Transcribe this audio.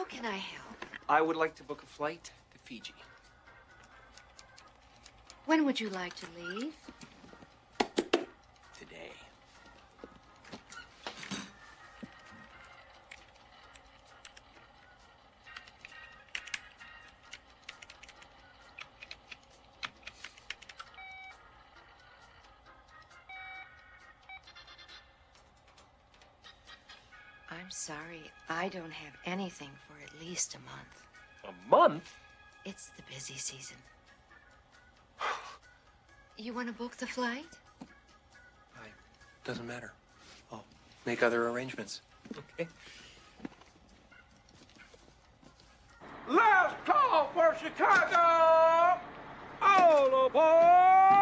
can I help? I would like to book a flight to Fiji. When would you like to leave? Today. I'm sorry, I don't have anything for at least a month. A month? It's the busy season. You want to book the flight? Doesn't matter. I'll make other arrangements. Okay. Last call for Chicago! All aboard!